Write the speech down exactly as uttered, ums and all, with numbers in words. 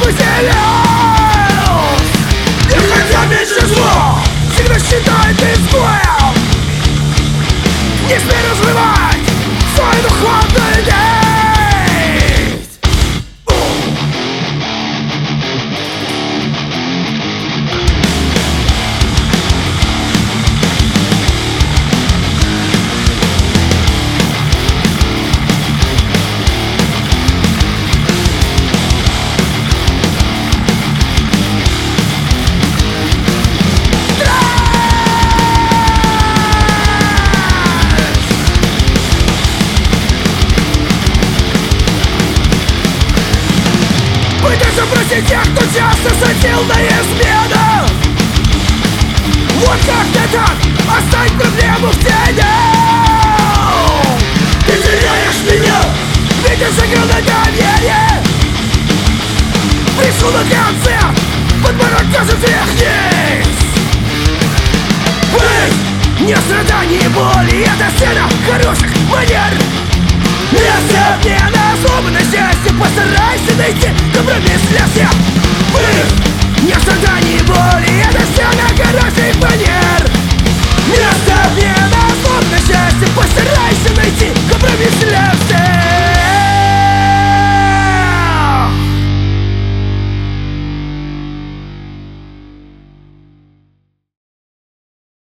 поселился. Не хотя меньшинство всегда считает изгоем. Не смей разрывать свой духовный нить. Пытайся простить тех, кто часто садил на измену. Вот как ты так оставить проблему в тени? Ты теряешь меня, ведь ты сыграл на доверие. Пришел на концерт, подборок даже вверх-вниз. Быть не страданий и боли, это сцена хороших манер.